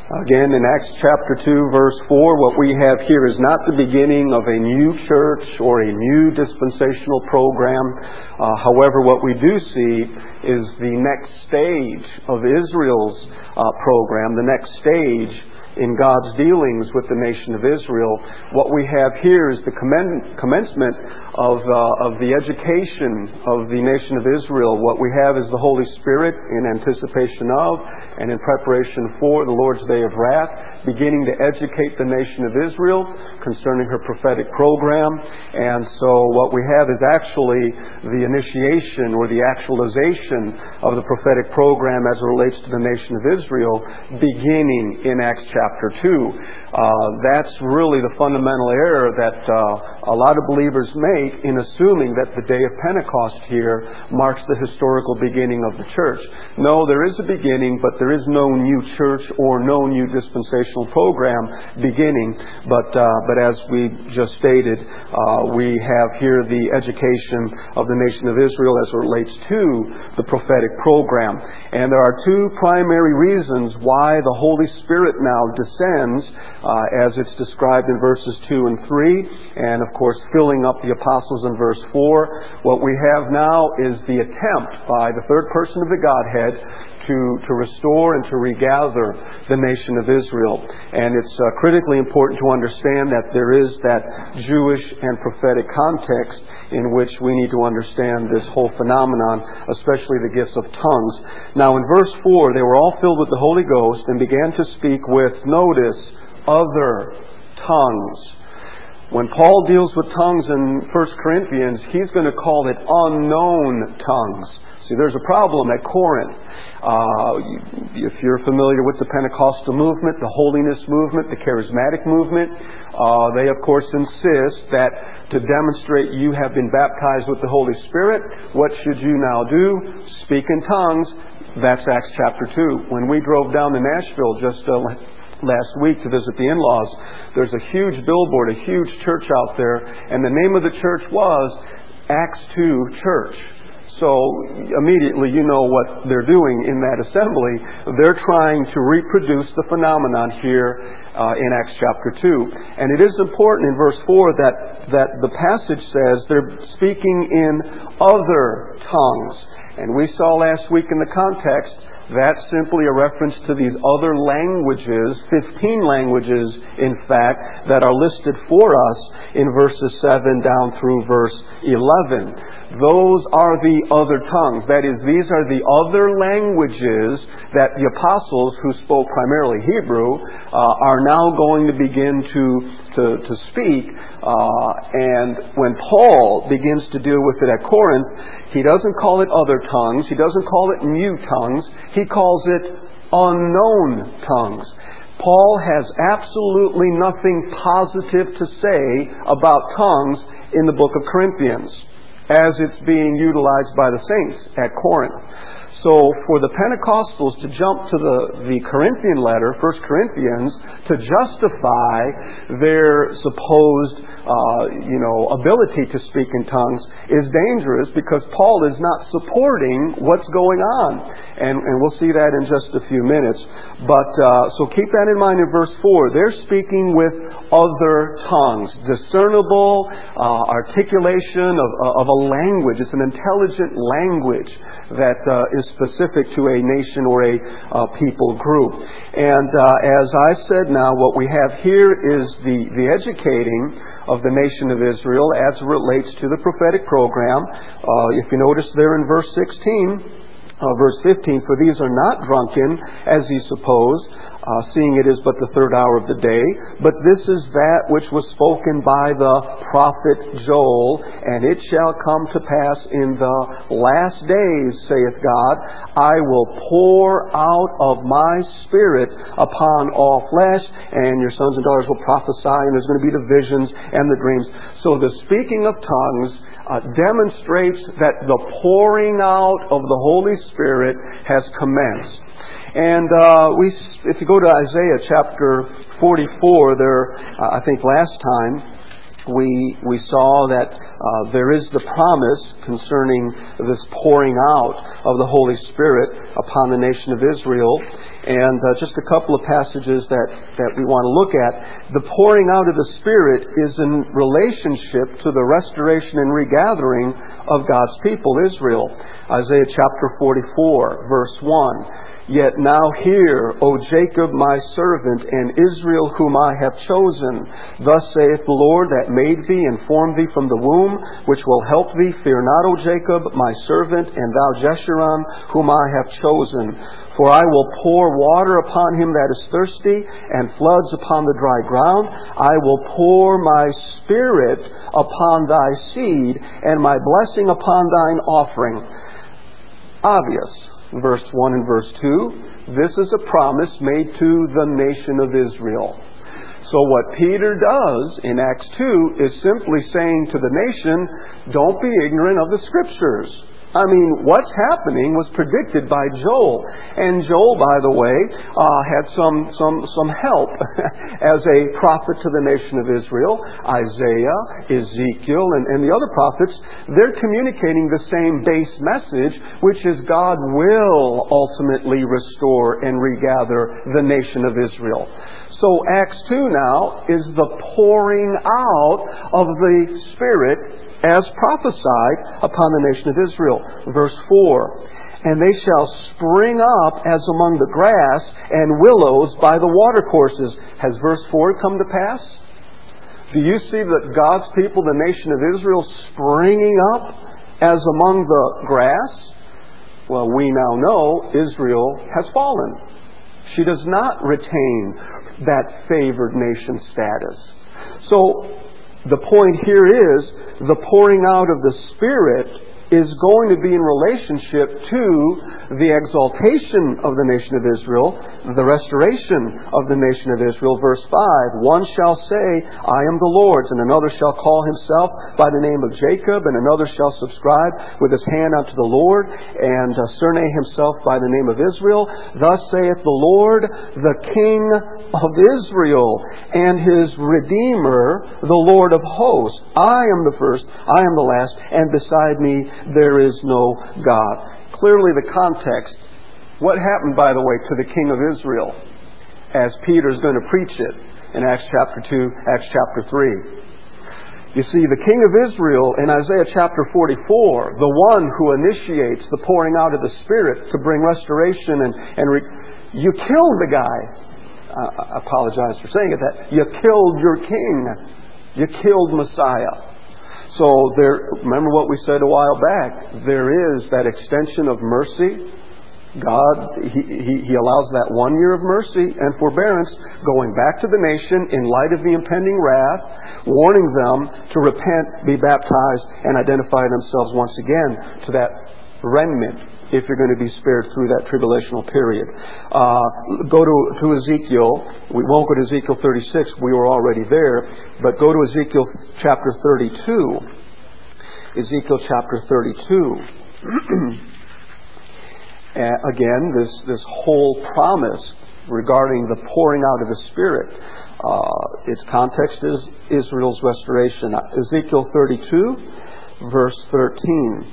Again, in Acts chapter 2, verse 4, what we have here is not the beginning of a new church or a new dispensational program. However, what we do see is the next stage of Israel's program, the next stage in God's dealings with the nation of Israel. What we have here is the commencement of the education of the nation of Israel. What we have is the Holy Spirit in anticipation of and in preparation for the Lord's day of wrath, beginning to educate the nation of Israel concerning her prophetic program. And so what we have is actually the initiation or the actualization of the prophetic program as it relates to the nation of Israel beginning in Acts chapter 2. That's really the fundamental error that a lot of believers make in assuming that the day of Pentecost here marks the historical beginning of the church. No, there is a beginning, but there is no new church or no new dispensational program beginning. But as we just stated, we have here the education of the nation of Israel as it relates to the prophetic program. And there are two primary reasons why the Holy Spirit now descends, as it's described in verses 2 and 3, and of course filling up the apostles in verse 4. What we have now is the attempt by the third person of the Godhead to restore and to regather the nation of Israel. And it's critically important to understand that there is that Jewish and prophetic context in which we need to understand this whole phenomenon, especially the gifts of tongues. Now in verse 4, they were all filled with the Holy Ghost and began to speak with, notice, other tongues. When Paul deals with tongues in 1 Corinthians, he's going to call it unknown tongues. See, there's a problem at Corinth. If you're familiar with the Pentecostal movement, the holiness movement, the charismatic movement, they of course insist that to demonstrate you have been baptized with the Holy Spirit, what should you now do? Speak in tongues. That's Acts chapter 2. When we drove down to Nashville just last week to visit the in-laws, there's a huge billboard, a huge church out there, and the name of the church was Acts 2 Church. So immediately you know what they're doing in that assembly. They're trying to reproduce the phenomenon here in Acts chapter 2. And it is important in verse 4 that the passage says they're speaking in other tongues. And we saw last week in the context that's simply a reference to these other languages, 15 languages in fact, that are listed for us in verses 7 down through verse 11. Those are the other tongues. That is, these are the other languages that the apostles, who spoke primarily Hebrew, are now going to begin to speak. And when Paul begins to deal with it at Corinth, he doesn't call it other tongues. He doesn't call it new tongues. He calls it unknown tongues. Paul has absolutely nothing positive to say about tongues in the book of Corinthians, as it's being utilized by the saints at Corinth. So for the Pentecostals to jump to the Corinthian letter, 1 Corinthians, to justify their supposed ability to speak in tongues is dangerous, because Paul is not supporting what's going on. And we'll see that in just a few minutes. But so keep that in mind in verse 4. They're speaking with other tongues, discernible articulation of a language. It's an intelligent language that is specific to a nation or a people group. And as I said now, what we have here is the educating of the nation of Israel as it relates to the prophetic program. If you notice there in verse 16, verse 15, for these are not drunken, as ye suppose, seeing it is but the third hour of the day, but this is that which was spoken by the prophet Joel, and it shall come to pass in the last days, saith God, I will pour out of my Spirit upon all flesh, and your sons and daughters will prophesy, and there's going to be the visions and the dreams. So the speaking of tongues demonstrates that the pouring out of the Holy Spirit has commenced. And if you go to Isaiah chapter 44, there, I think last time, we saw that there is the promise concerning this pouring out of the Holy Spirit upon the nation of Israel. And just a couple of passages that we want to look at. The pouring out of the Spirit is in relationship to the restoration and regathering of God's people, Israel. Isaiah chapter 44, verse 1. Yet now hear, O Jacob my servant, and Israel whom I have chosen. Thus saith the Lord that made thee and formed thee from the womb, which will help thee. Fear not, O Jacob, my servant, and thou Jeshurun, whom I have chosen. For I will pour water upon him that is thirsty, and floods upon the dry ground. I will pour my Spirit upon thy seed, and my blessing upon thine offering. Obvious. Verse 1 and verse 2, this is a promise made to the nation of Israel. So what Peter does in Acts 2 is simply saying to the nation, don't be ignorant of the Scriptures. I mean, what's happening was predicted by Joel. And Joel, by the way, had some help as a prophet to the nation of Israel. Isaiah, Ezekiel, and the other prophets, they're communicating the same base message, which is God will ultimately restore and regather the nation of Israel. So Acts 2 now is the pouring out of the Spirit as prophesied upon the nation of Israel. Verse 4, and they shall spring up as among the grass and willows by the watercourses. Has verse 4 come to pass? Do you see that God's people, the nation of Israel, springing up as among the grass? Well, we now know Israel has fallen. She does not retain that favored nation status. So the point here is the pouring out of the Spirit is going to be in relationship to the exaltation of the nation of Israel, the restoration of the nation of Israel. Verse 5, one shall say, I am the Lord's, and another shall call himself by the name of Jacob, and another shall subscribe with his hand unto the Lord, and surname himself by the name of Israel. Thus saith the Lord, the King of Israel, and his Redeemer, the Lord of hosts. I am the first, I am the last, and beside me there is no God. Clearly the context, what happened, by the way, to the King of Israel as Peter's going to preach it in Acts chapter 2, Acts chapter 3. You see, the King of Israel in Isaiah chapter 44, the one who initiates the pouring out of the Spirit to bring restoration you killed the guy. I apologize for saying it, that you killed your king. You killed Messiah. So remember what we said a while back. There is that extension of mercy. God, He allows that 1 year of mercy and forbearance going back to the nation in light of the impending wrath, warning them to repent, be baptized, and identify themselves once again to that remnant if you're going to be spared through that tribulational period. Go to Ezekiel. We won't go to Ezekiel 36. We were already there. But go to Ezekiel chapter 32. Ezekiel chapter 32. Again, this whole promise regarding the pouring out of the Spirit. Its context is Israel's restoration. Ezekiel 32, verse 13.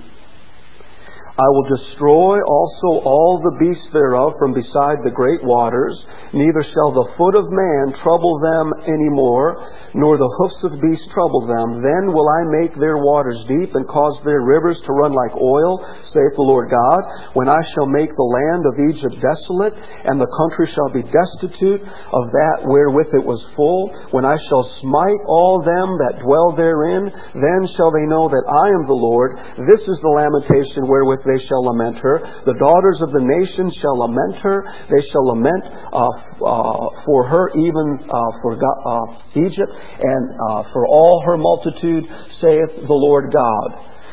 I will destroy also all the beasts thereof from beside the great waters, neither shall the foot of man trouble them any more, nor the hoofs of beasts trouble them. Then will I make their waters deep, and cause their rivers to run like oil, saith the Lord God, when I shall make the land of Egypt desolate, and the country shall be destitute of that wherewith it was full. When I shall smite all them that dwell therein, then shall they know that I am the Lord. This is the lamentation wherewith they shall lament her. The daughters of the nations shall lament her. They shall lament for her, even for Egypt, and for all her multitude, saith the Lord God.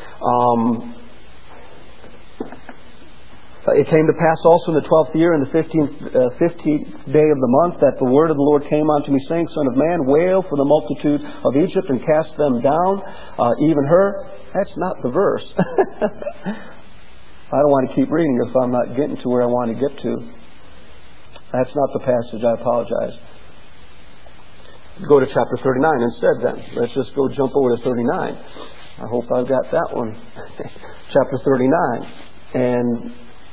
It came to pass also in the 12th year, in the 15th day of the month, that the word of the Lord came unto me, saying, Son of man, wail for the multitude of Egypt, and cast them down, even her. That's not the verse. I don't want to keep reading if I'm not getting to where I want to get to. That's not the passage. I apologize. go to chapter 39 instead then. Let's just go jump over to 39. I hope I've got that one. Chapter 39. And,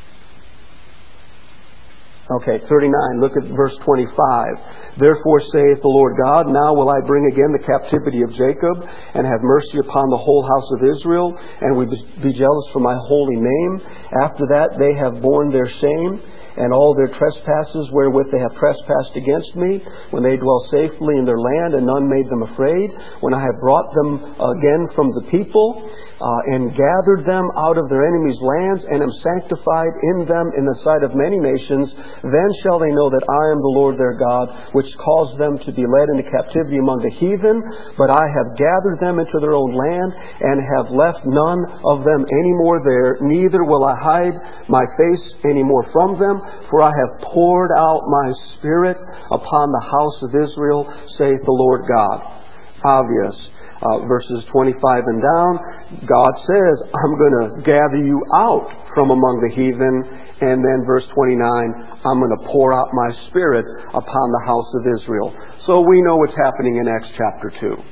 39. Look at verse 25. Therefore saith the Lord God, now will I bring again the captivity of Jacob, and have mercy upon the whole house of Israel, and will be jealous for my holy name. After that they have borne their shame, and all their trespasses wherewith they have trespassed against me, when they dwell safely in their land, and none made them afraid, when I have brought them again from the people, and gathered them out of their enemies' lands, and am sanctified in them in the sight of many nations, then shall they know that I am the Lord their God, which caused them to be led into captivity among the heathen. But I have gathered them into their own land, and have left none of them any more there, neither will I hide my face any more from them, for I have poured out my Spirit upon the house of Israel, saith the Lord God. Obvious. Verses 25 and down, God says, I'm going to gather you out from among the heathen. And then verse 29, I'm going to pour out my Spirit upon the house of Israel. So we know what's happening in Acts chapter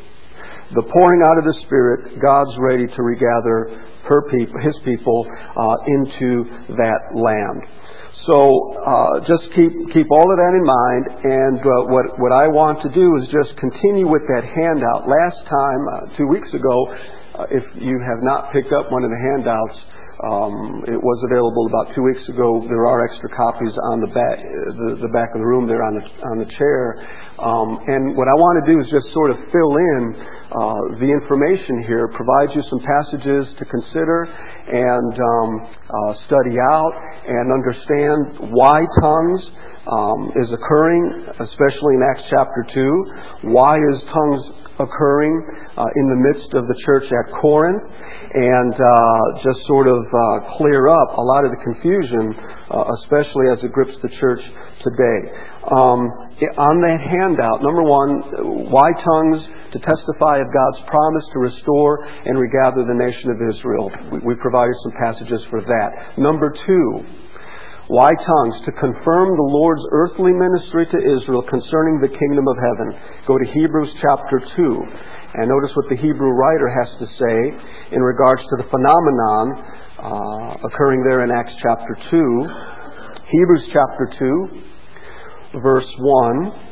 2. The pouring out of the Spirit, God's ready to regather His people into that land. So just keep all of that in mind, and what I want to do is just continue with that handout. Last time, 2 weeks ago, if you have not picked up one of the handouts, it was available about 2 weeks ago. There are extra copies on the back of the room there on the chair. And what I want to do is just sort of fill in the information here, provide you some passages to consider and study out, and understand why tongues is occurring, especially in Acts chapter 2. Why is tongues occurring in the midst of the church at Corinth? And just sort of clear up a lot of the confusion, especially as it grips the church today. On that handout, number one, why tongues? To testify of God's promise to restore and regather the nation of Israel. We provided some passages for that. Number two, why tongues? To confirm the Lord's earthly ministry to Israel concerning the kingdom of heaven. Go to Hebrews chapter 2. And notice what the Hebrew writer has to say in regards to the phenomenon occurring there in Acts chapter 2. Hebrews chapter 2, verse 1.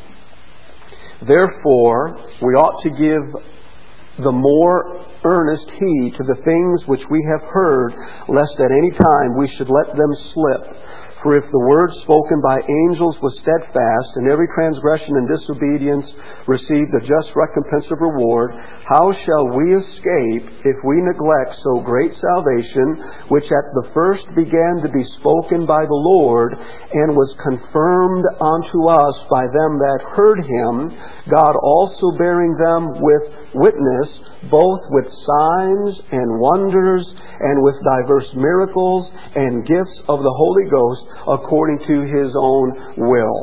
Therefore, we ought to give the more earnest heed to the things which we have heard, lest at any time we should let them slip. For if the word spoken by angels was steadfast, and every transgression and disobedience received a just recompense of reward, how shall we escape if we neglect so great salvation, which at the first began to be spoken by the Lord, and was confirmed unto us by them that heard him, God also bearing them with witness, both with signs and wonders, and with diverse miracles and gifts of the Holy Ghost, according to His own will.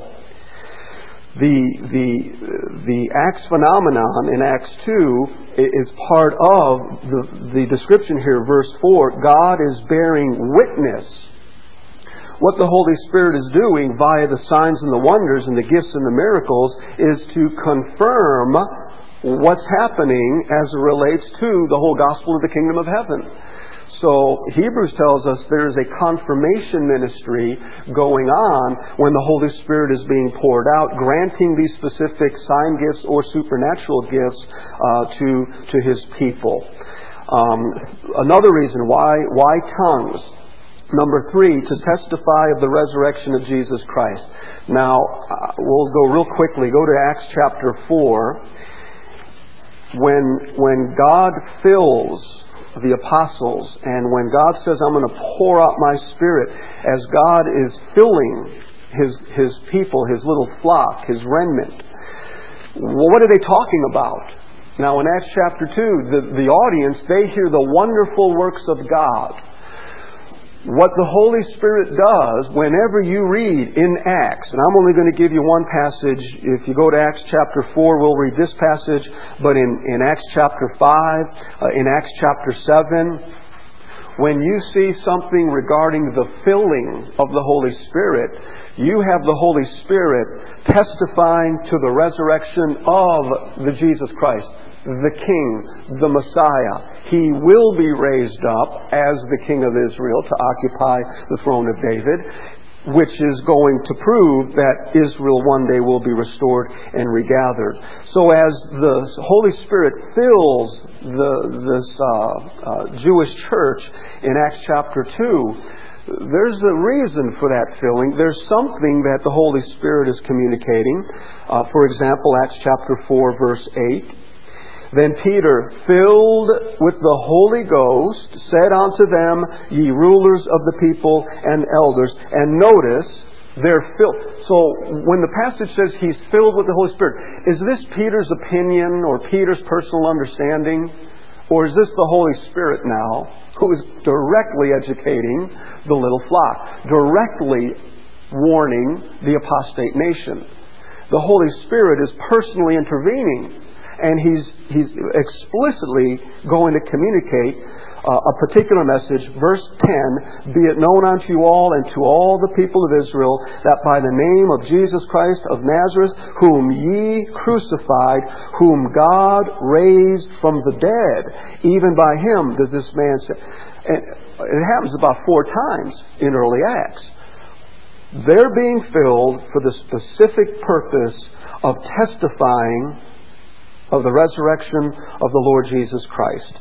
The Acts phenomenon in Acts 2 is part of the description here, verse 4. God is bearing witness. What the Holy Spirit is doing via the signs and the wonders and the gifts and the miracles is to confirm what's happening as it relates to the whole gospel of the kingdom of heaven. So Hebrews tells us there is a confirmation ministry going on when the Holy Spirit is being poured out, granting these specific sign gifts or supernatural gifts to His people. Another reason why tongues. Number 3, to testify of the resurrection of Jesus Christ. Now, we'll go real quickly. Go to Acts chapter 4. When God fills the apostles, and when God says, I'm going to pour out my Spirit, as God is filling His people, His little flock, His remnant, what are they talking about? Now in Acts chapter 2, the audience, they hear the wonderful works of God. What the Holy Spirit does whenever you read in Acts, and I'm only going to give you one passage. If you go to Acts chapter 4, we'll read this passage. But in Acts chapter 5, in Acts chapter 7, when you see something regarding the filling of the Holy Spirit, You have the Holy Spirit testifying to the resurrection of the Jesus Christ, the King, the Messiah. He will be raised up as the King of Israel to occupy the throne of David, which is going to prove that Israel one day will be restored and regathered. So as the Holy Spirit fills this Jewish church in Acts chapter 2, there's a reason for that filling. There's something that the Holy Spirit is communicating. For example, Acts chapter 4, verse 8. Then Peter, filled with the Holy Ghost, said unto them, Ye rulers of the people and elders. And notice, they're filled. So when the passage says he's filled with the Holy Spirit, is this Peter's opinion or Peter's personal understanding? Or is this the Holy Spirit now, who is directly educating the little flock, directly warning the apostate nation? The Holy Spirit is personally intervening, and He's explicitly going to communicate a particular message. Verse 10, Be it known unto you all and to all the people of Israel, that by the name of Jesus Christ of Nazareth, whom ye crucified, whom God raised from the dead, even by Him does this man say. And it happens about 4 times in early Acts. They're being filled for the specific purpose of testifying of the resurrection of the Lord Jesus Christ.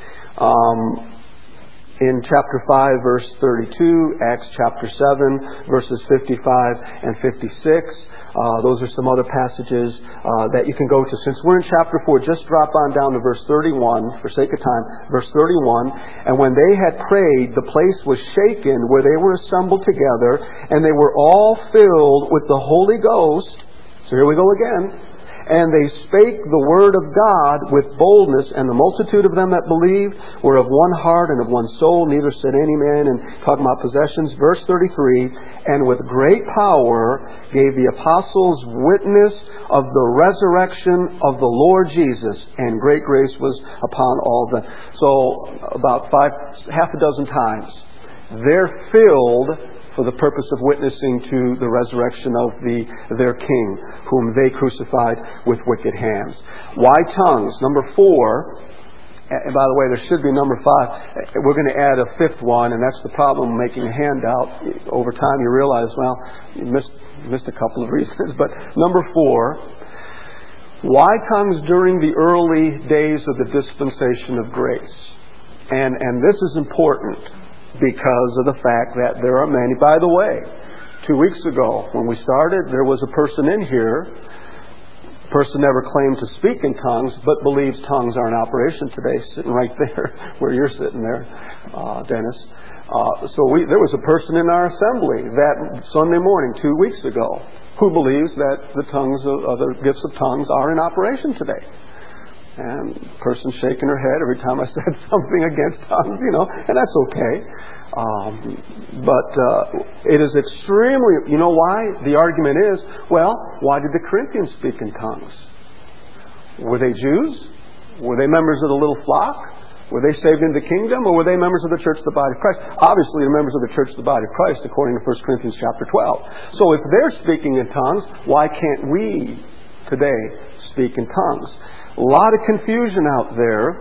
In chapter 5, verse 32, Acts chapter 7, verses 55 and 56. Those are some other passages that you can go to. Since we're in chapter 4, just drop on down to verse 31, for sake of time. Verse 31, And when they had prayed, the place was shaken where they were assembled together, and they were all filled with the Holy Ghost. So here we go again. And they spake the word of God with boldness, and the multitude of them that believed were of one heart and of one soul, neither said any man, and talking about possessions. Verse 33, And with great power gave the apostles witness of the resurrection of the Lord Jesus, and great grace was upon all of them. So about half a dozen times, they're filled for the purpose of witnessing to the resurrection of their King, whom they crucified with wicked hands. Why tongues? Number 4, and by the way, there should be number 5. We're going to add a 5th one, and that's the problem making a handout. Over time you realize, well, you missed a couple of reasons. But number 4, why tongues during the early days of the dispensation of grace? And this is important, because of the fact that there are many. By the way, 2 weeks ago when we started, there was a person in here. The person never claimed to speak in tongues, but believes tongues are in operation today, sitting right there where you're sitting there, Dennis. There was a person in our assembly that Sunday morning 2 weeks ago who believes that the gifts of tongues are in operation today. And the person shaking her head every time I said something against tongues, and that's okay. But it is extremely, why? The argument is, well, why did the Corinthians speak in tongues? Were they Jews? Were they members of the little flock? Were they saved in the kingdom, or were they members of the church of the body of Christ? Obviously, they're members of the church of the body of Christ, according to 1 Corinthians chapter 12. So if they're speaking in tongues, why can't we today speak in tongues? A lot of confusion out there.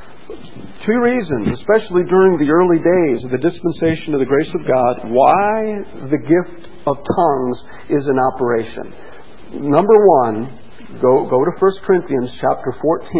2 reasons, especially during the early days of the dispensation of the grace of God, why the gift of tongues is in operation. Number 1, go to 1 Corinthians chapter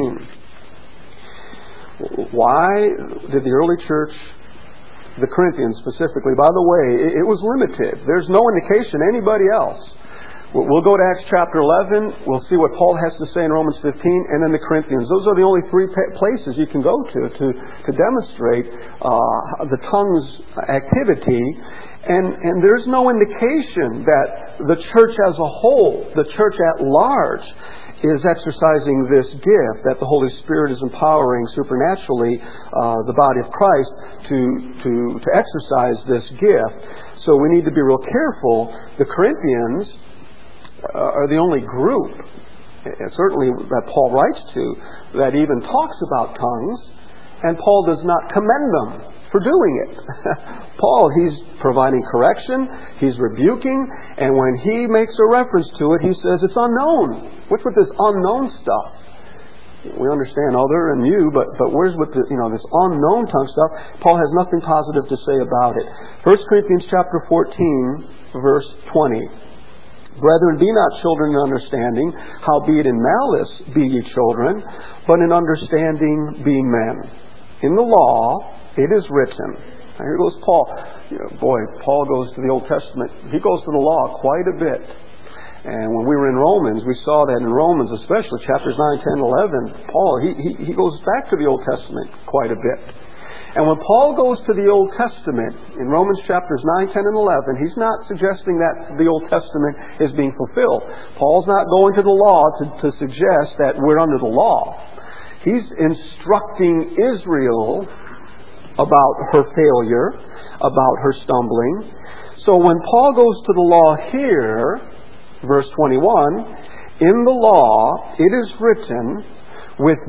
14. Why did the early church, the Corinthians specifically, by the way, it was limited. There's no indication anybody else. We'll go to Acts chapter 11. We'll see what Paul has to say in Romans 15, and then the Corinthians. Those are the only 3 places you can go to demonstrate the tongues activity. And there's no indication that the church as a whole, the church at large, is exercising this gift, that the Holy Spirit is empowering supernaturally the body of Christ to exercise this gift. So we need to be real careful. The Corinthians are the only group, certainly that Paul writes to, that even talks about tongues, and Paul does not commend them for doing it. Paul, he's providing correction, he's rebuking, and when he makes a reference to it, he says it's unknown. What's with this unknown stuff? We understand other and you, but where's with the, this unknown tongue stuff? Paul has nothing positive to say about it. 1 Corinthians chapter 14, verse 20. Brethren, be not children in understanding, howbeit in malice be ye children, but in understanding be men. In the law it is written. Now here goes Paul. Paul goes to the Old Testament. He goes to the law quite a bit. And when we were in Romans, we saw that in Romans, especially chapters 9, 10, 11, Paul, he goes back to the Old Testament quite a bit. And when Paul goes to the Old Testament, in Romans chapters 9, 10, and 11, he's not suggesting that the Old Testament is being fulfilled. Paul's not going to the law to suggest that we're under the law. He's instructing Israel about her failure, about her stumbling. So when Paul goes to the law here, verse 21, in the law it is written, with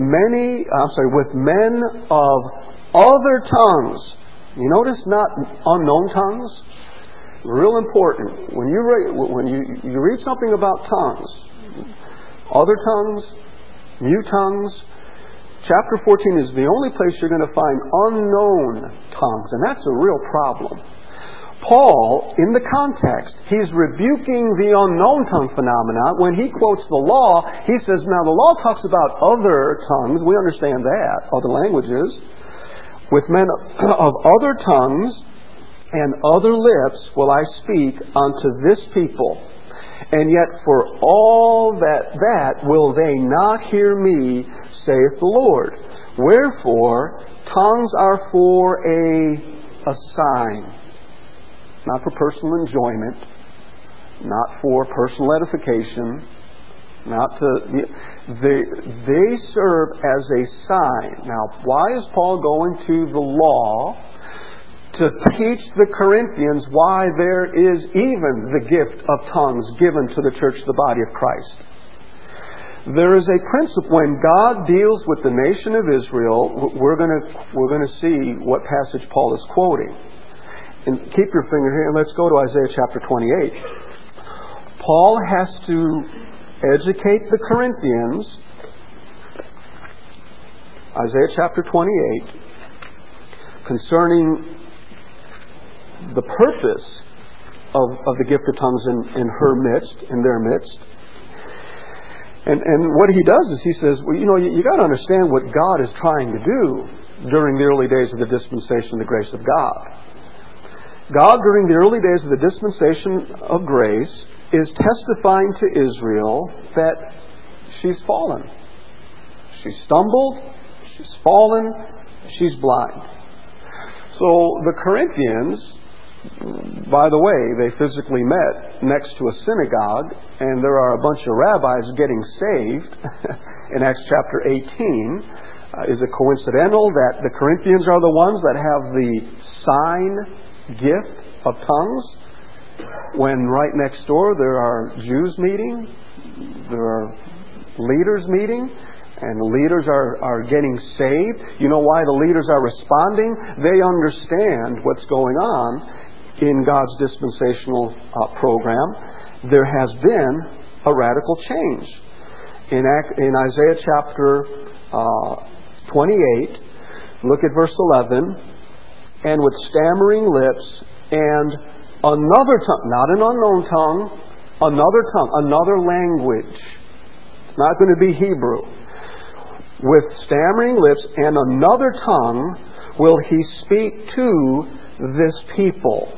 men of other tongues. You notice not unknown tongues? Real important. When you read something about tongues, other tongues, new tongues, chapter 14 is the only place you're going to find unknown tongues, and that's a real problem. Paul, in the context, he's rebuking the unknown tongue phenomena. When he quotes the law, he says, now the law talks about other tongues. We understand that, other languages. With men of other tongues and other lips will I speak unto this people. And yet for all that will they not hear me, saith the Lord. Wherefore, tongues are for a sign. Not for personal enjoyment. Not for personal edification. They serve as a sign. Now, why is Paul going to the law to teach the Corinthians why there is even the gift of tongues given to the church, the body of Christ? There is a principle when God deals with the nation of Israel. We're going to see what passage Paul is quoting. And keep your finger here and let's go to Isaiah chapter 28. Paul has to educate the Corinthians, Isaiah chapter 28, concerning the purpose of the gift of tongues in their midst. And what he does is he says, well, you got to understand what God is trying to do during the early days of the dispensation of the grace of God. God, during the early days of the dispensation of grace, is testifying to Israel that she's fallen. She's stumbled, she's fallen, she's blind. So the Corinthians, by the way, they physically met next to a synagogue, and there are a bunch of rabbis getting saved in Acts chapter 18. Is it coincidental that the Corinthians are the ones that have the sign gift of tongues? When right next door there are Jews meeting, there are leaders meeting, and leaders are getting saved. You know why the leaders are responding? They understand what's going on in God's dispensational program. There has been a radical change. In Isaiah chapter 28, look at verse 11, and with stammering lips and another tongue, not an unknown tongue, another language. It's not going to be Hebrew. With stammering lips and another tongue will he speak to this people.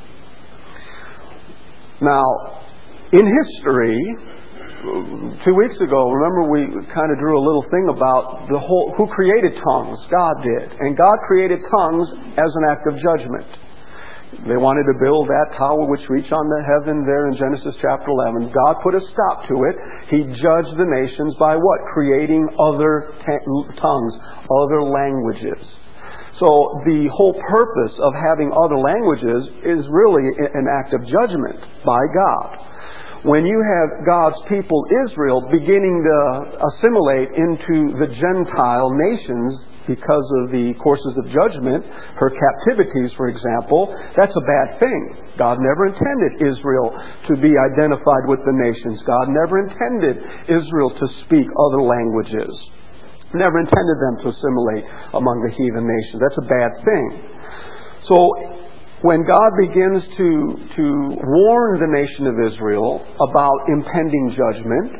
Now, in history, 2 weeks ago, remember we kind of drew a little thing about who created tongues? God did. And God created tongues as an act of judgment. They wanted to build that tower which reached on the heaven there in Genesis chapter 11. God put a stop to it. He judged the nations by what? Creating other tongues, other languages. So the whole purpose of having other languages is really an act of judgment by God. When you have God's people, Israel, beginning to assimilate into the Gentile nations because of the courses of judgment, her captivities, for example, that's a bad thing. God never intended Israel to be identified with the nations. God never intended Israel to speak other languages. Never intended them to assimilate among the heathen nations. That's a bad thing. So when God begins to warn the nation of Israel about impending judgment,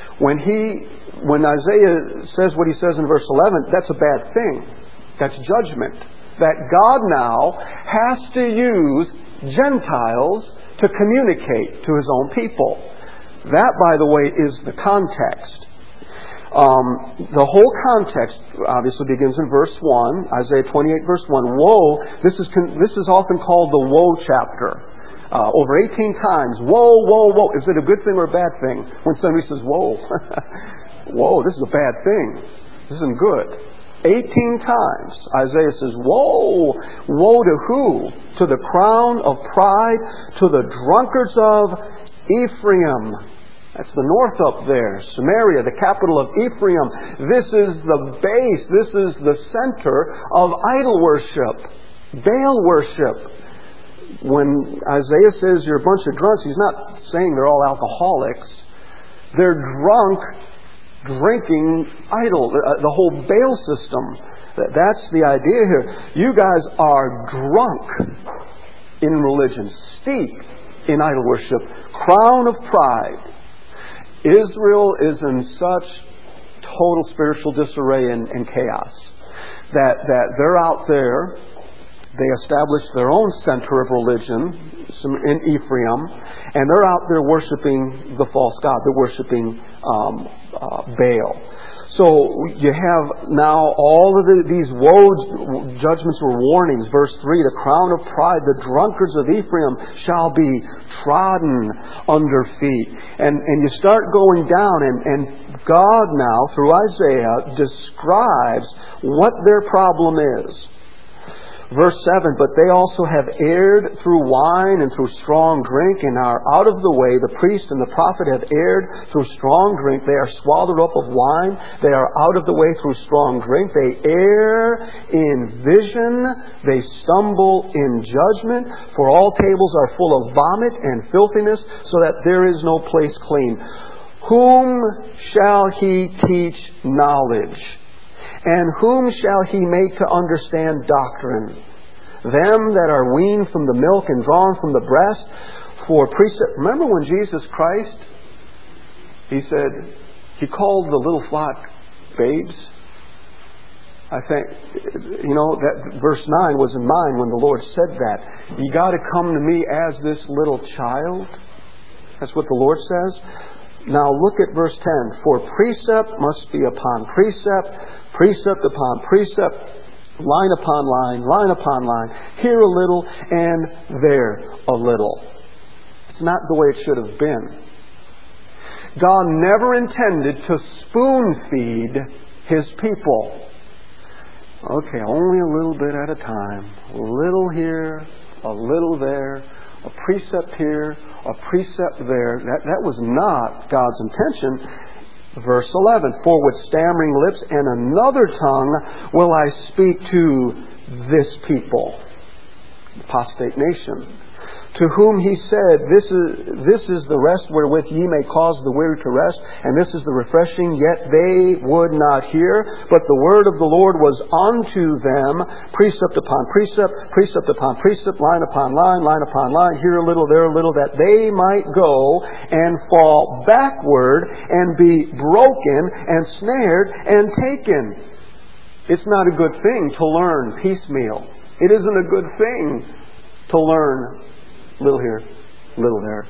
when Isaiah says what he says in verse 11, that's a bad thing. That's judgment. That God now has to use Gentiles to communicate to His own people. That, by the way, is the context. The whole context obviously begins in verse 1, Isaiah 28 verse 1. Woe, this is often called the woe chapter. Over 18 times, woe, woe, woe. Is it a good thing or a bad thing when somebody says, whoa? Whoa, this is a bad thing. This isn't good. 18 times Isaiah says, woe! Woe to who? To the crown of pride, to the drunkards of Ephraim. That's the north up there. Samaria, the capital of Ephraim. This is the base, this is the center of idol worship, Baal worship. When Isaiah says you're a bunch of drunks, he's not saying they're all alcoholics. They're drunk, drinking idol, the whole Baal system. That's the idea here. You guys are drunk in religion, steeped in idol worship, crown of pride. Israel is in such total spiritual disarray and chaos that they're out there. They established their own center of religion in Ephraim, and they're out there worshiping the false god. They're worshiping Baal. So you have now all of these woes, judgments or warnings. Verse 3, the crown of pride, the drunkards of Ephraim shall be trodden under feet. And you start going down, and God now, through Isaiah, describes what their problem is. Verse 7, but they also have erred through wine and through strong drink and are out of the way. The priest and the prophet have erred through strong drink. They are swallowed up of wine. They are out of the way through strong drink. They err in vision. They stumble in judgment. For all tables are full of vomit and filthiness, so that there is no place clean. Whom shall he teach knowledge? And whom shall he make to understand doctrine? Them that are weaned from the milk and drawn from the breast for precept. Remember when Jesus Christ, He said, He called the little flock babes? I think, that verse 9 was in mind when the Lord said that. You got to come to me as this little child. That's what the Lord says. Now look at verse 10. For precept must be upon precept, precept upon precept, line upon line, line upon line, here a little and there a little. It's not the way it should have been. God never intended to spoon feed His people. Okay, only a little bit at a time. A little here, a little there, a precept here, a precept there. That was not God's intention. Verse 11, for with stammering lips and another tongue will I speak to this people, apostate nation, to whom He said, this is the rest wherewith ye may cause the weary to rest, and this is the refreshing, yet they would not hear. But the word of the Lord was unto them, precept upon precept, precept upon precept, line upon line, line upon line, here a little, there a little, that they might go and fall backward and be broken and snared and taken. It's not a good thing to learn piecemeal. It isn't a good thing to learn little here, little there.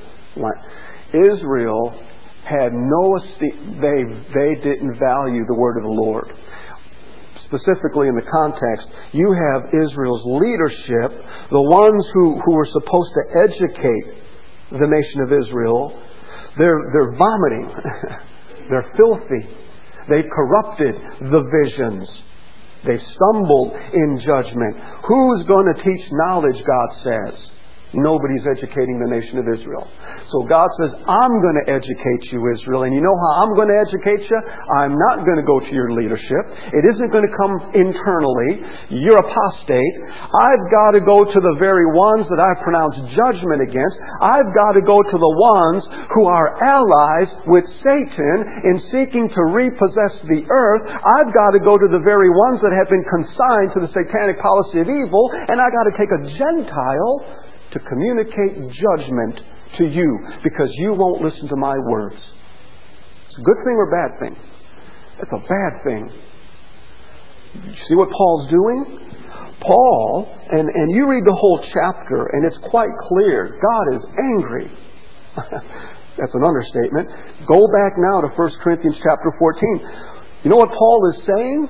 Israel had no esteem. They didn't value the word of the Lord. Specifically in the context, you have Israel's leadership, the ones who were supposed to educate the nation of Israel. They're vomiting. They're filthy. They've corrupted the visions. They've stumbled in judgment. Who's going to teach knowledge, God says? Nobody's educating the nation of Israel. So God says, I'm going to educate you, Israel. And you know how I'm going to educate you? I'm not going to go to your leadership. It isn't going to come internally. You're apostate. I've got to go to the very ones that I've pronounced judgment against. I've got to go to the ones who are allies with Satan in seeking to repossess the earth. I've got to go to the very ones that have been consigned to the satanic policy of evil. And I've got to take a Gentile to communicate judgment to you because you won't listen to my words. It's a good thing or a bad thing? It's a bad thing. You see what Paul's doing? Paul, and you read the whole chapter and it's quite clear. God is angry. That's an understatement. Go back now to 1 Corinthians chapter 14. You know what Paul is saying?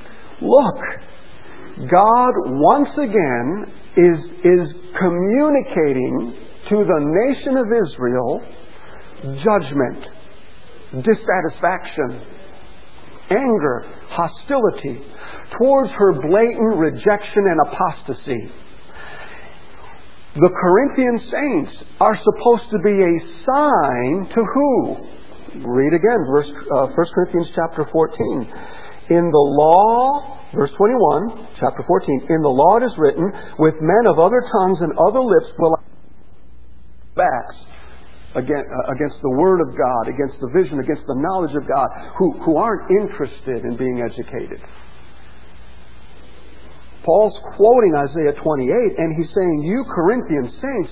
Look, God once again is communicating to the nation of Israel judgment, dissatisfaction, anger, hostility towards her blatant rejection and apostasy. The Corinthian saints are supposed to be a sign to who? Read again, 1 Corinthians chapter 14. In the law, verse 21, chapter 14, in the law it is written, with men of other tongues and other lips will I backs against the Word of God, against the vision, against the knowledge of God, who aren't interested in being educated. Paul's quoting Isaiah 28, and he's saying, you Corinthian saints,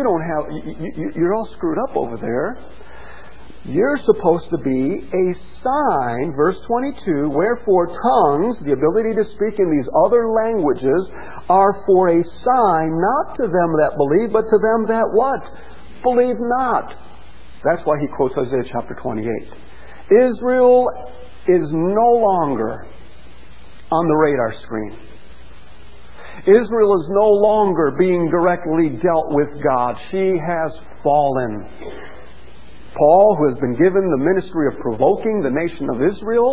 you're all screwed up over there. You're supposed to be a sign, verse 22, wherefore tongues, the ability to speak in these other languages, are for a sign, not to them that believe, but to them that what? Believe not. That's why he quotes Isaiah chapter 28. Israel is no longer on the radar screen. Israel is no longer being directly dealt with God. She has fallen. Paul, who has been given the ministry of provoking the nation of Israel,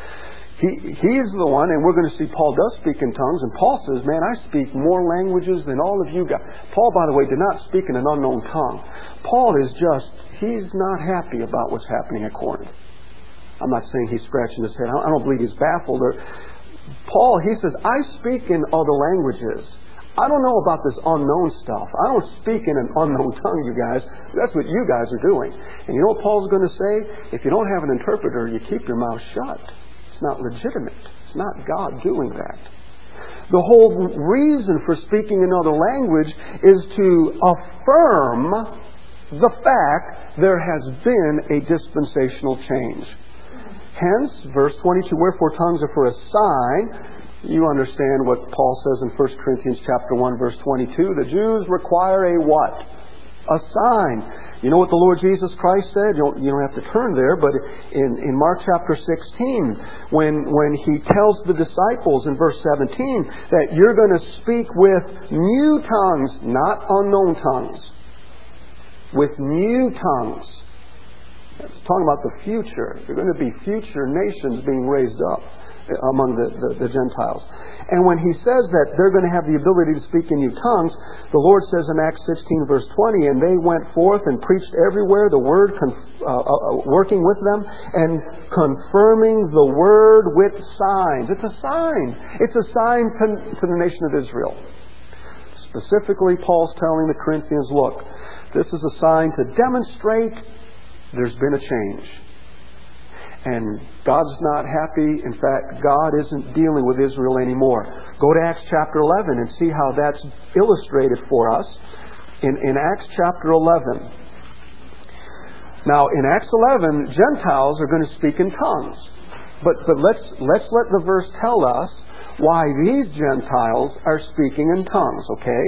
he's the one, and we're going to see Paul does speak in tongues, and Paul says, man, I speak more languages than all of you guys. Paul, by the way, did not speak in an unknown tongue. Paul is he's not happy about what's happening at Corinth. I'm not saying he's scratching his head. I don't believe he's baffled. Paul, he says, I speak in other languages. I don't know about this unknown stuff. I don't speak in an unknown tongue, you guys. That's what you guys are doing. And you know what Paul's going to say? If you don't have an interpreter, you keep your mouth shut. It's not legitimate. It's not God doing that. The whole reason for speaking another language is to affirm the fact there has been a dispensational change. Hence, verse 22, wherefore tongues are for a sign. You understand what Paul says in 1 Corinthians chapter 1, verse 22. The Jews require a what? A sign. You know what the Lord Jesus Christ said? You don't have to turn there, but in Mark chapter 16, when He tells the disciples in verse 17 that you're going to speak with new tongues, not unknown tongues. With new tongues. It's talking about the future. There are going to be future nations being raised up among the Gentiles. And when he says that they're going to have the ability to speak in new tongues, the Lord says in Acts 16 verse 20, and they went forth and preached everywhere the word, working with them and confirming the word with signs. It's a sign. It's a sign to the nation of Israel. Specifically, Paul's telling the Corinthians, look, this is a sign to demonstrate there's been a change. And God's not happy. In fact, God isn't dealing with Israel anymore. Go to Acts chapter 11 and see how that's illustrated for us in Acts chapter 11. Now, in Acts 11, Gentiles are going to speak in tongues. But let's let the verse tell us why these Gentiles are speaking in tongues, okay?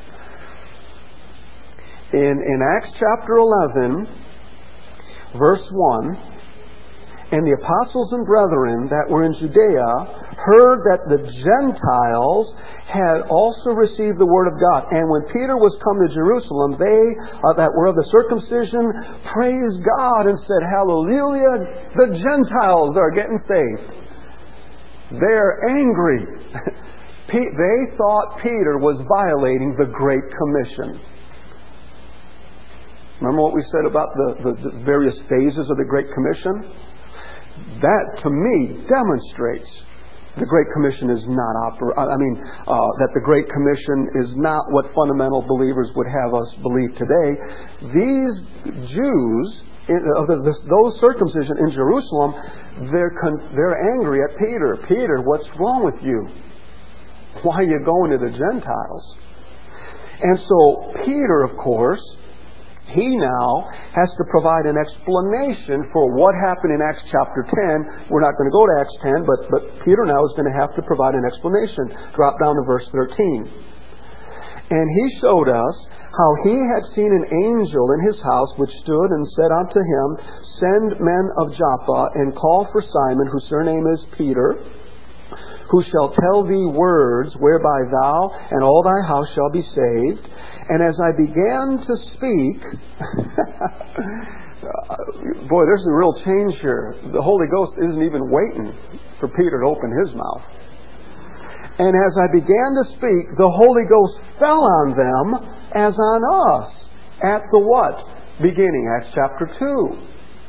In Acts chapter 11, verse 1, and the apostles and brethren that were in Judea heard that the Gentiles had also received the word of God. And when Peter was come to Jerusalem, they that were of the circumcision praised God and said, hallelujah, the Gentiles are getting saved. They're angry. They thought Peter was violating the Great Commission. Remember what we said about the various phases of the Great Commission? That, to me, demonstrates the Great Commission is not that the Great Commission is not what fundamental believers would have us believe today. These Jews, those circumcision in Jerusalem, they're angry at Peter. Peter, what's wrong with you? Why are you going to the Gentiles? And so Peter, of course, he now has to provide an explanation for what happened in Acts chapter 10. We're not going to go to Acts 10, but Peter now is going to have to provide an explanation. Drop down to verse 13. And he showed us how he had seen an angel in his house, which stood and said unto him, Send men of Joppa, and call for Simon, whose surname is Peter, who shall tell thee words whereby thou and all thy house shall be saved. And as I began to speak, boy, there's a real change here. The Holy Ghost isn't even waiting for Peter to open his mouth. And as I began to speak, the Holy Ghost fell on them as on us. At the what? Beginning, Acts chapter 2.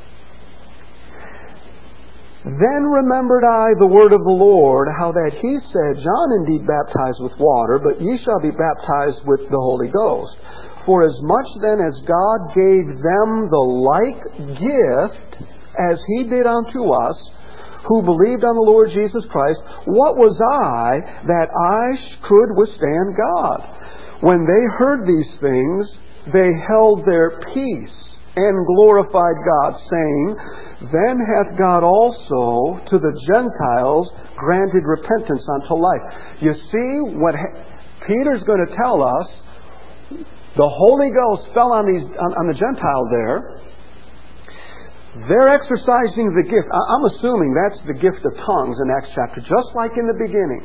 Then remembered I the word of the Lord, how that he said, John indeed baptized with water, but ye shall be baptized with the Holy Ghost. For as much then as God gave them the like gift as he did unto us, who believed on the Lord Jesus Christ, what was I that I could withstand God? When they heard these things, they held their peace and glorified God, saying, Then hath God also to the Gentiles granted repentance unto life. You see what Peter's going to tell us. The Holy Ghost fell on the Gentiles there. They're exercising the gift. I'm assuming that's the gift of tongues in Acts chapter, just like in the beginning.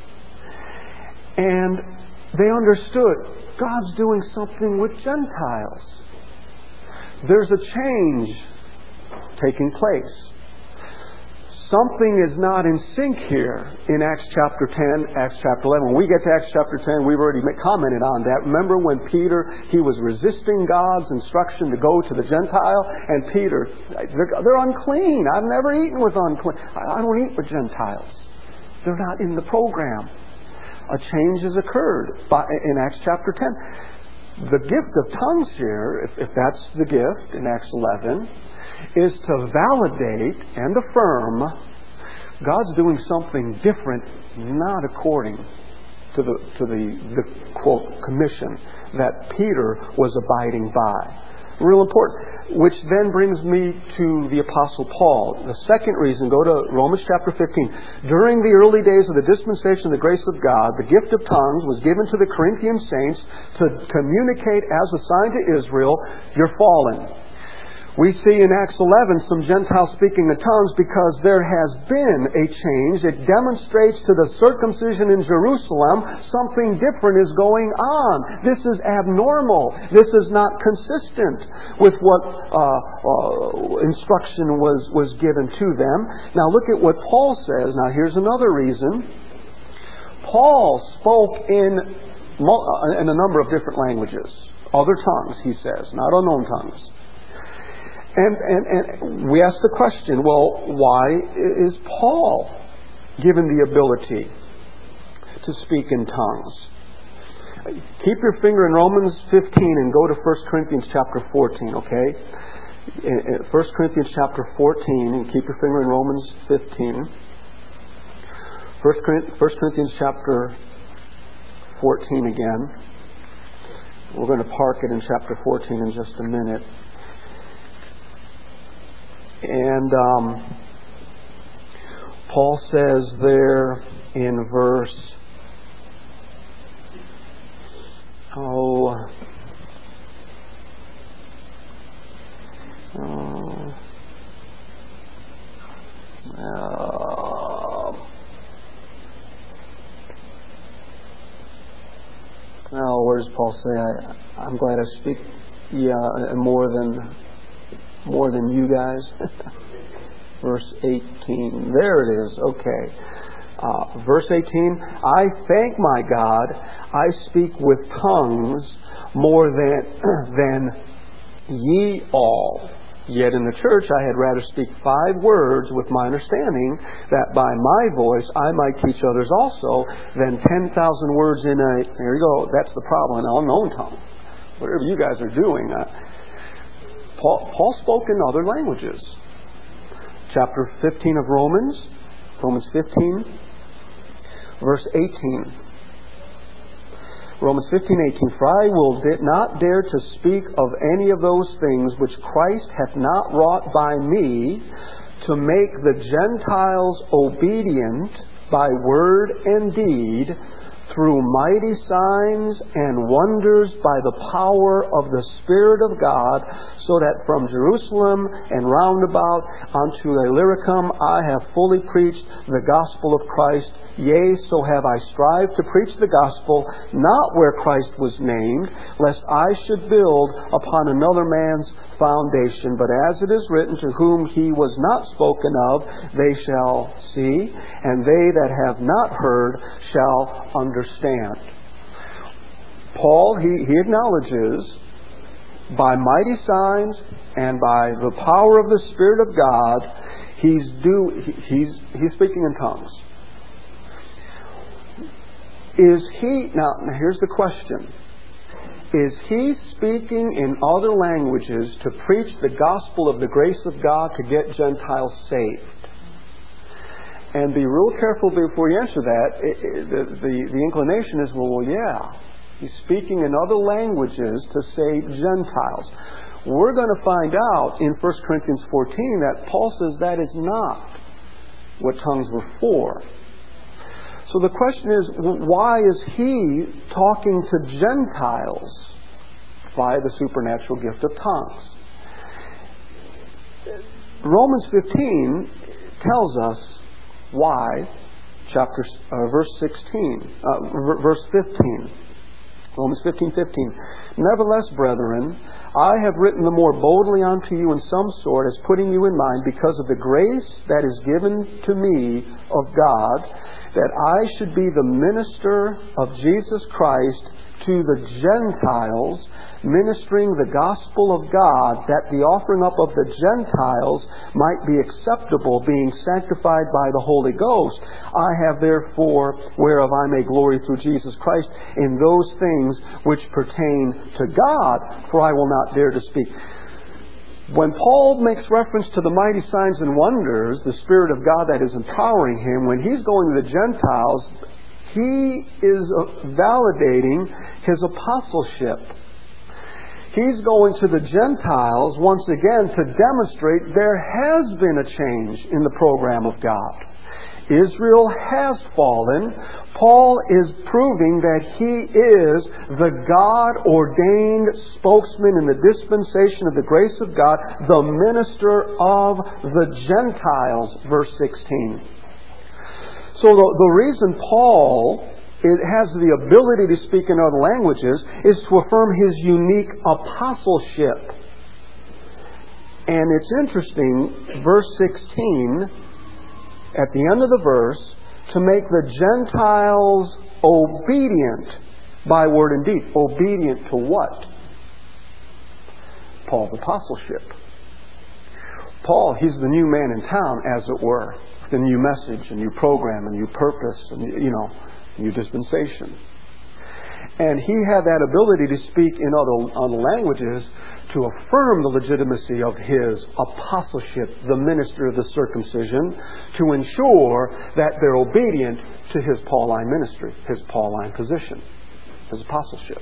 And they understood God's doing something with Gentiles. There's a change taking place. Something is not in sync here in Acts chapter 10, Acts chapter 11. When we get to Acts chapter 10, we've already commented on that. Remember when Peter, he was resisting God's instruction to go to the Gentile, and Peter, they're unclean. I've never eaten with unclean. I don't eat with Gentiles. They're not in the program. A change has occurred in Acts chapter 10. The gift of tongues here, if that's the gift in Acts 11, is to validate and affirm God's doing something different, not according to the quote commission that Peter was abiding by. Real important. Which then brings me to the Apostle Paul. The second reason, go to Romans chapter 15. During the early days of the dispensation of the grace of God, the gift of tongues was given to the Corinthian saints to communicate as a sign to Israel, you're fallen. We see in Acts 11 some Gentiles speaking in tongues because there has been a change. It demonstrates to the circumcision in Jerusalem something different is going on. This is abnormal. This is not consistent with what instruction was given to them. Now look at what Paul says. Now here's another reason. Paul spoke in a number of different languages. Other tongues, he says, not unknown tongues. And we ask the question, well, why is Paul given the ability to speak in tongues? Keep your finger in Romans 15 and go to 1 Corinthians chapter 14, okay? 1 Corinthians chapter 14, and keep your finger in Romans 15. 1 Corinthians chapter 14 again. We're going to park it in chapter 14 in just a minute. And Paul says there in verse where does Paul say, I'm glad I speak more than you guys? Verse 18. There it is. Okay. Verse 18. I thank my God, I speak with tongues more than ye all. Yet in the church I had rather speak 5 words with my understanding, that by my voice I might teach others also, than 10,000 words in a... There you go, that's the problem, an unknown tongue. Whatever you guys are doing. Paul spoke in other languages. Chapter 15 of Romans 15, verse 18. Romans 15:18, for I will not dare to speak of any of those things which Christ hath not wrought by me, to make the Gentiles obedient by word and deed, through mighty signs and wonders by the power of the Spirit of God, so that from Jerusalem and round about unto Illyricum I have fully preached the gospel of Christ. Yea, so have I strived to preach the gospel, not where Christ was named, lest I should build upon another man's foundation. But as it is written, to whom he was not spoken of, they shall see, and they that have not heard shall understand. Paul, he acknowledges, by mighty signs and by the power of the Spirit of God, he's speaking in tongues. Now here's the question. Is he speaking in other languages to preach the gospel of the grace of God to get Gentiles saved? And be real careful before you answer that. The inclination is, well, yeah. He's speaking in other languages to save Gentiles. We're going to find out in 1 Corinthians 14 that Paul says that is not what tongues were for. So the question is, why is he talking to Gentiles by the supernatural gift of tongues? Romans 15 tells us why. Verse 15. Romans 15:15. Nevertheless, brethren, I have written the more boldly unto you in some sort, as putting you in mind, because of the grace that is given to me of God, that I should be the minister of Jesus Christ to the Gentiles, ministering the gospel of God, that the offering up of the Gentiles might be acceptable, being sanctified by the Holy Ghost. I have therefore, whereof I may glory through Jesus Christ, in those things which pertain to God, for I will not dare to speak. When Paul makes reference to the mighty signs and wonders, the Spirit of God that is empowering him, when he's going to the Gentiles, he is validating his apostleship. He's going to the Gentiles once again to demonstrate there has been a change in the program of God. Israel has fallen. Paul is proving that he is the God-ordained spokesman in the dispensation of the grace of God, the minister of the Gentiles, verse 16. So the reason Paul has the ability to speak in other languages is to affirm his unique apostleship. And it's interesting, verse 16, at the end of the verse, to make the Gentiles obedient by word and deed. Obedient to what? Paul's apostleship. Paul, he's the new man in town, as it were. The new message, a new program, a new purpose, new dispensation. And he had that ability to speak in other languages to affirm the legitimacy of his apostleship, the minister of the circumcision, to ensure that they're obedient to his Pauline ministry, his Pauline position, his apostleship.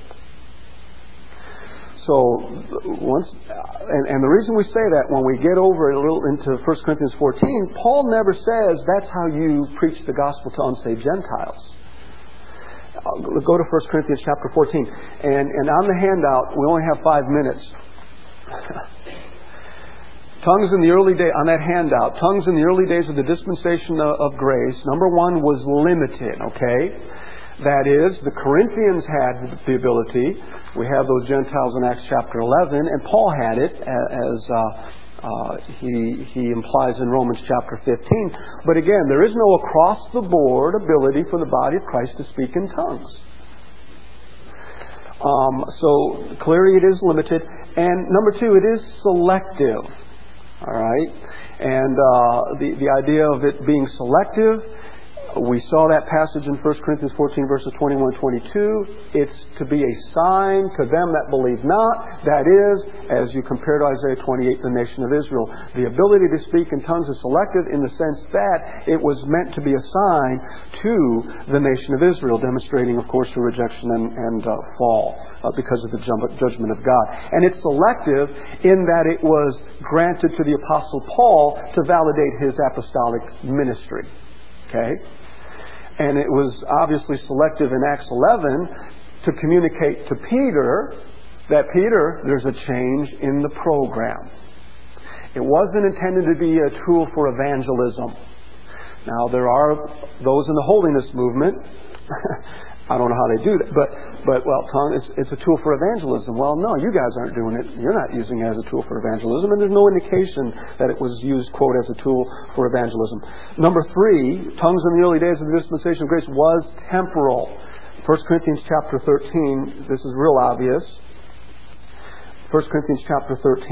So, and the reason we say that when we get over a little into 1 Corinthians 14, Paul never says that's how you preach the gospel to unsaved Gentiles. Go to 1 Corinthians chapter 14. And on the handout, we only have 5 minutes. Tongues in the early day, on that handout, tongues in the early days of the dispensation of grace, number one, was limited, okay? That is, the Corinthians had the ability. We have those Gentiles in Acts chapter 11, and Paul had it, as he implies in Romans chapter 15. But again, there is no across-the-board ability for the body of Christ to speak in tongues. So clearly it is limited. And number two, it is selective. All right? And the idea of it being selective, we saw that passage in 1 Corinthians 14 verses 21 and 22. It's to be a sign to them that believe not. That is, as you compare to Isaiah 28, the nation of Israel. The ability to speak in tongues is selective in the sense that it was meant to be a sign to the nation of Israel, demonstrating, of course, her rejection and fall because of the judgment of God. And it's selective in that it was granted to the Apostle Paul to validate his apostolic ministry. Okay? And it was obviously selective in Acts 11 to communicate to Peter that, Peter, there's a change in the program. It wasn't intended to be a tool for evangelism. Now, there are those in the holiness movement. I don't know how they do that, but tongue, it's a tool for evangelism. Well, no, you guys aren't doing it. You're not using it as a tool for evangelism, and there's no indication that it was used, quote, as a tool for evangelism. Number three, tongues in the early days of the dispensation of grace was temporal. 1 Corinthians chapter 13, this is real obvious. 1 Corinthians chapter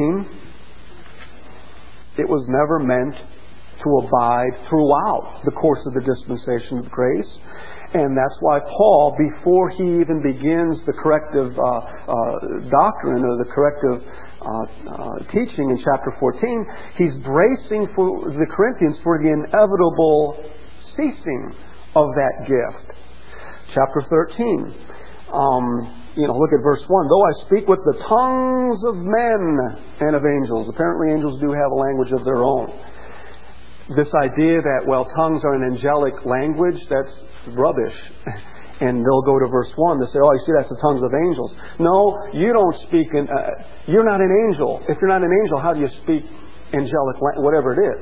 13, it was never meant to abide throughout the course of the dispensation of grace. And that's why Paul, before he even begins the corrective doctrine or the corrective teaching in chapter 14, he's bracing for the Corinthians for the inevitable ceasing of that gift. Chapter 13, look at verse 1. Though I speak with the tongues of men and of angels. Apparently angels do have a language of their own. This idea that, tongues are an angelic language, that's rubbish. And they'll go to verse 1 to say, oh, you see, that's the tongues of angels. No, you don't speak you're not an angel. If you're not an angel, how do you speak angelic, whatever it is?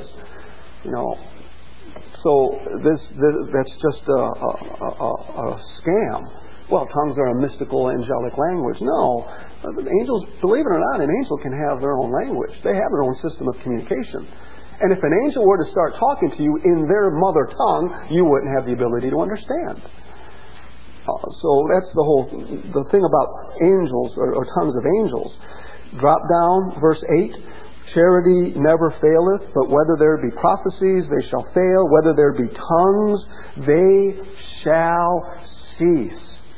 So that's just a scam. Well, tongues are a mystical angelic language. No. Angels, believe it or not, an angel can have their own language. They have their own system of communication. And if an angel were to start talking to you in their mother tongue, you wouldn't have the ability to understand. So that's the thing about angels or tongues of angels. Drop down, verse 8. Charity never faileth, but whether there be prophecies, they shall fail. Whether there be tongues, they shall cease.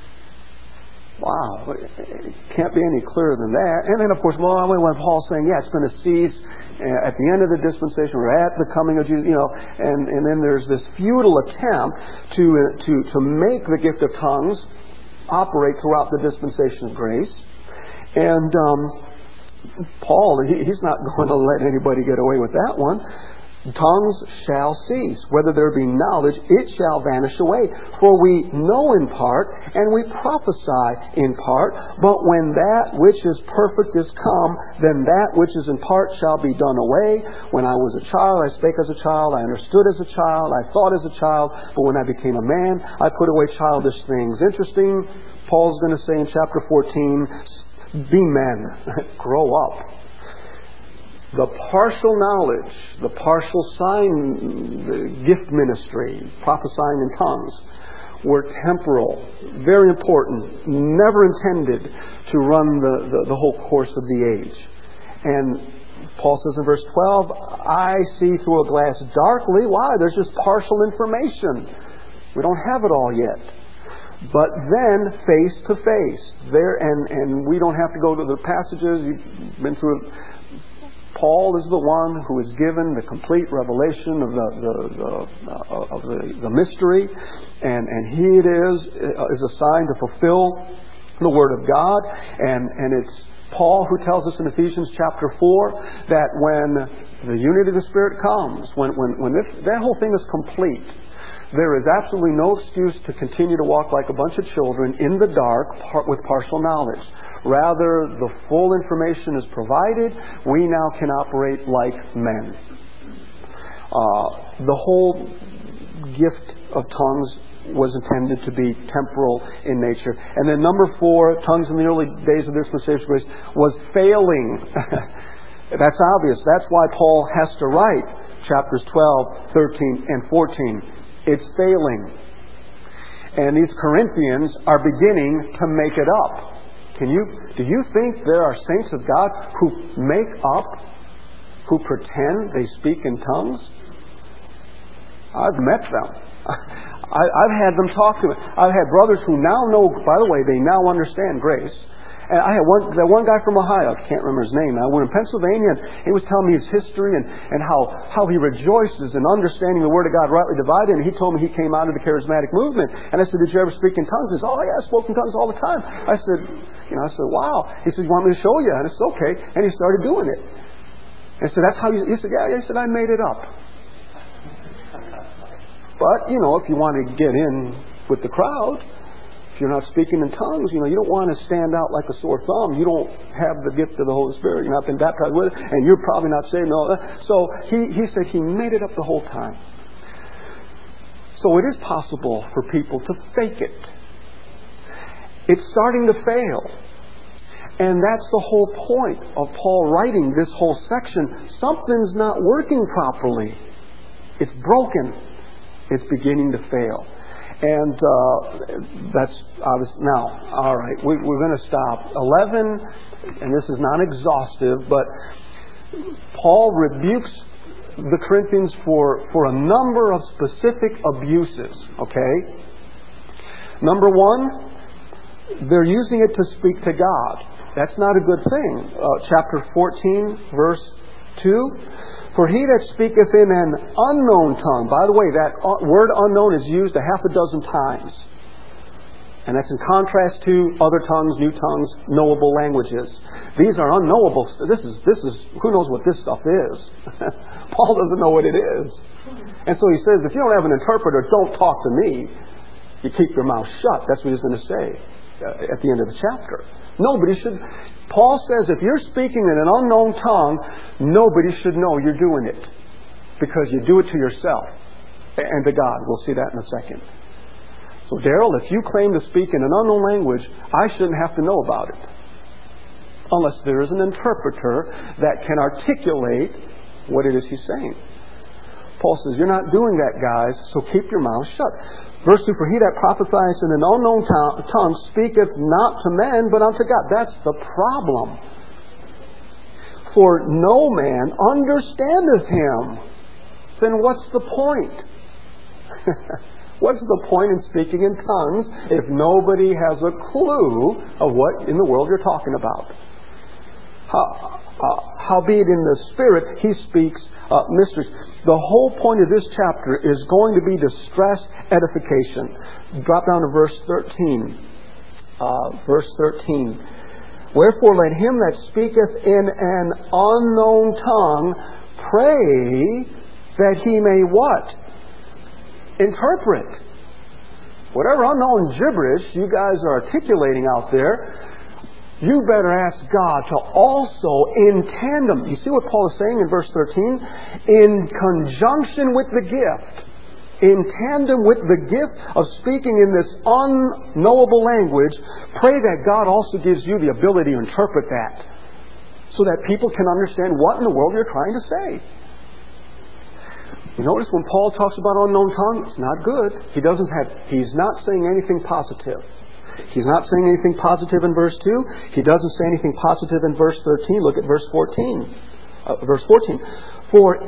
Wow, it can't be any clearer than that. And then, of course, when Paul's saying, it's going to cease at the end of the dispensation, or at the coming of Jesus, and then there's this futile attempt to make the gift of tongues operate throughout the dispensation of grace. And Paul, he's not going to let anybody get away with that one. Tongues shall cease. Whether there be knowledge, it shall vanish away. For we know in part, and we prophesy in part. But when that which is perfect is come, then that which is in part shall be done away. When I was a child, I spake as a child. I understood as a child. I thought as a child. But when I became a man, I put away childish things. Interesting, Paul's going to say in chapter 14, be men. Grow up. The partial knowledge, the partial sign, the gift ministry, prophesying in tongues, were temporal, very important, never intended to run the whole course of the age. And Paul says in verse 12, I see through a glass darkly. Why? There's just partial information. We don't have it all yet. But then, face to face. There, and we don't have to go to the passages. You've been through it. Paul is the one who is given the complete revelation of the mystery, and he it is assigned to fulfill the Word of God, and it's Paul who tells us in Ephesians chapter 4 that when the unity of the Spirit comes, when that whole thing is complete, there is absolutely no excuse to continue to walk like a bunch of children in the dark with partial knowledge. Rather, the full information is provided. We now can operate like men. The whole gift of tongues was intended to be temporal in nature. And then number 4, tongues in the early days of the dispensation of grace was failing. That's obvious. That's why Paul has to write chapters 12, 13, and 14. It's failing. And these Corinthians are beginning to make it up. Do you think there are saints of God who make up, who pretend they speak in tongues? I've met them. I've had them talk to me. I've had brothers who now know, by the way, they now understand grace. And I had one guy from Ohio, I can't remember his name now, we're in Pennsylvania, and he was telling me his history and how he rejoices in understanding the Word of God rightly divided, and he told me he came out of the charismatic movement. And I said, did you ever speak in tongues? He said, oh yeah, I spoke in tongues all the time. I said, wow. He said, you want me to show you? And I said, okay. And he started doing it. And I said, that's how he said, yeah. He said, I made it up. But, if you want to get in with the crowd, if you're not speaking in tongues, you don't want to stand out like a sore thumb. You don't have the gift of the Holy Spirit. You've not been baptized with it, and you're probably not saved. No. So he said he made it up the whole time. So it is possible for people to fake it. It's starting to fail. And that's the whole point of Paul writing this whole section. Something's not working properly. It's broken. It's beginning to fail. And that's obvious. Now, all right, we're going to stop. 11, and this is not exhaustive, but Paul rebukes the Corinthians for a number of specific abuses, okay? Number one, they're using it to speak to God. That's not a good thing. Chapter 14, verse 2. For he that speaketh in an unknown tongue, by the way, that word unknown is used a half a dozen times. And that's in contrast to other tongues, new tongues, knowable languages. These are unknowable. This is who knows what this stuff is. Paul doesn't know what it is. And so he says, if you don't have an interpreter, don't talk to me. You keep your mouth shut. That's what he's going to say at the end of the chapter. Nobody should. Paul says if you're speaking in an unknown tongue, nobody should know you're doing it. Because you do it to yourself and to God. We'll see that in a second. So, Daryl, if you claim to speak in an unknown language, I shouldn't have to know about it. Unless there is an interpreter that can articulate what it is he's saying. Paul says, you're not doing that, guys, so keep your mouth shut. Verse 2, for he that prophesieth in an unknown tongue speaketh not to men, but unto God. That's the problem. For no man understandeth him. Then what's the point? What's the point in speaking in tongues if nobody has a clue of what in the world you're talking about? Howbeit in the Spirit he speaks mysteries. The whole point of this chapter is going to be to stress edification. Drop down to verse 13. Verse 13. Wherefore let him that speaketh in an unknown tongue pray that he may what? Interpret. Whatever unknown gibberish you guys are articulating out there, you better ask God to also, in tandem, you see what Paul is saying in verse 13? In conjunction with the gift, in tandem with the gift of speaking in this unknowable language, pray that God also gives you the ability to interpret that so that people can understand what in the world you're trying to say. You notice when Paul talks about unknown tongue, it's not good. He's not saying anything positive. He's not saying anything positive in verse 2. He doesn't say anything positive in verse 13. Look at verse 14. Verse 14. For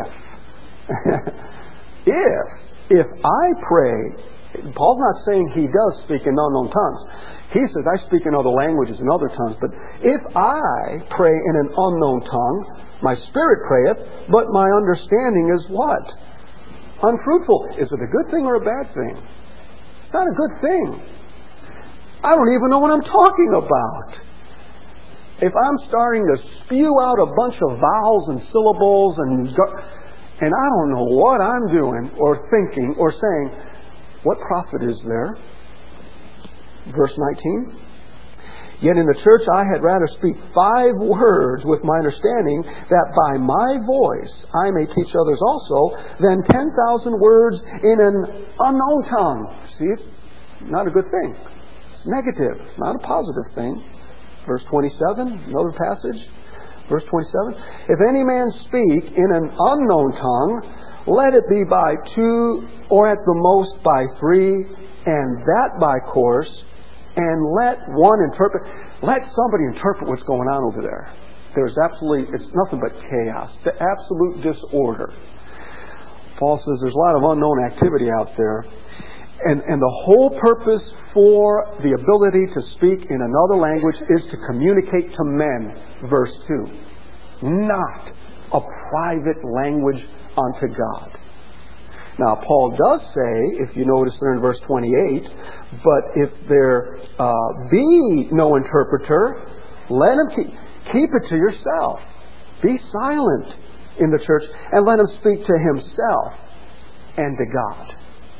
if I pray, Paul's not saying he does speak in unknown tongues. He says, I speak in other languages and other tongues. But if I pray in an unknown tongue, my spirit prayeth, but my understanding is what? Unfruitful. Is it a good thing or a bad thing? It's not a good thing. I don't even know what I'm talking about. If I'm starting to spew out a bunch of vowels and syllables and I don't know what I'm doing or thinking or saying, what profit is there? Verse 19. Yet in the church I had rather speak 5 words with my understanding, that by my voice I may teach others also, than 10,000 words in an unknown tongue. See, it's not a good thing. It's negative. It's not a positive thing. Verse 27, another passage. Verse 27. If any man speak in an unknown tongue, let it be by 2, or at the most by 3, and that by course, and let one interpret. Let somebody interpret what's going on over there. It's nothing but chaos, the absolute disorder. Paul says there's a lot of unknown activity out there. And the whole purpose for the ability to speak in another language is to communicate to men, verse 2. Not a private language unto God. Now, Paul does say, if you notice there in verse 28, but if there be no interpreter, let him keep it to yourself. Be silent in the church and let him speak to himself and to God.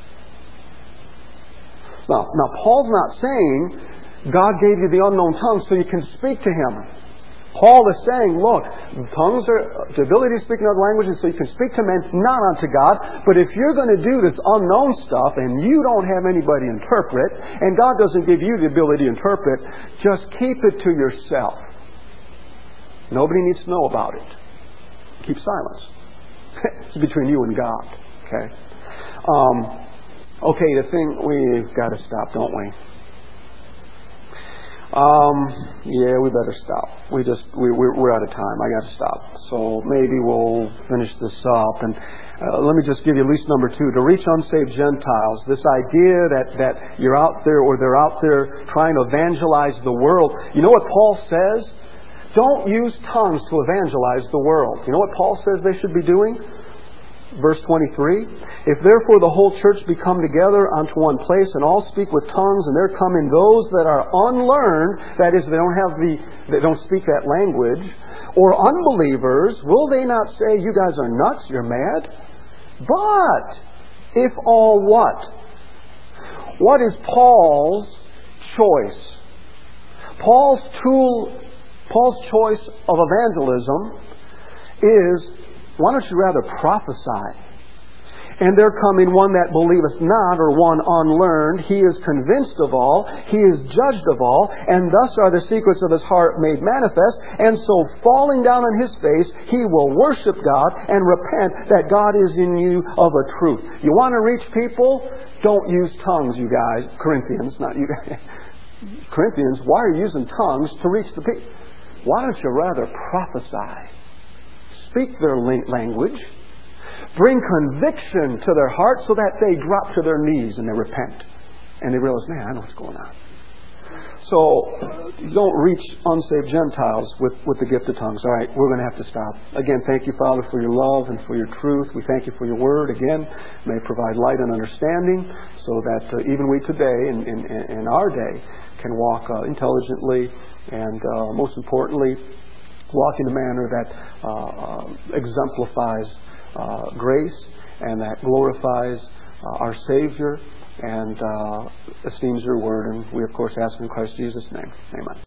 Now, Paul's not saying God gave you the unknown tongue so you can speak to Him. Paul is saying, look, tongues are the ability to speak in other languages so you can speak to men, not unto God. But if you're going to do this unknown stuff and you don't have anybody interpret, and God doesn't give you the ability to interpret, just keep it to yourself. Nobody needs to know about it. Keep silence. It's between you and God. Okay? Okay, the thing, we've got to stop, don't we? Yeah, we better stop. We're out of time. I got to stop. So maybe we'll finish this up. And let me just give you at least number 2. To reach unsaved Gentiles, this idea that you're out there or they're out there trying to evangelize the world. You know what Paul says? Don't use tongues to evangelize the world. You know what Paul says they should be doing? Verse 23, if therefore the whole church be come together unto one place and all speak with tongues, and there come in those that are unlearned, that is, they don't speak that language, or unbelievers, will they not say, you guys are nuts, you're mad? But if all what? What is Paul's choice? Paul's choice of evangelism is, why don't you rather prophesy? And there come in one that believeth not, or one unlearned. He is convinced of all. He is judged of all. And thus are the secrets of his heart made manifest. And so falling down on his face, he will worship God and repent that God is in you of a truth. You want to reach people? Don't use tongues, you guys. Corinthians, not you guys. Corinthians, why are you using tongues to reach the people? Why don't you rather prophesy? Speak their language. Bring conviction to their heart so that they drop to their knees and they repent. And they realize, man, I know what's going on. So, don't reach unsaved Gentiles with the gift of tongues. All right, we're going to have to stop. Again, thank you, Father, for your love and for your truth. We thank you for your word. Again, may it provide light and understanding so that even we today, in our day, can walk intelligently and, most importantly, walk in a manner that exemplifies grace and that glorifies our Savior and esteems your word. And we, of course, ask in Christ Jesus' name. Amen.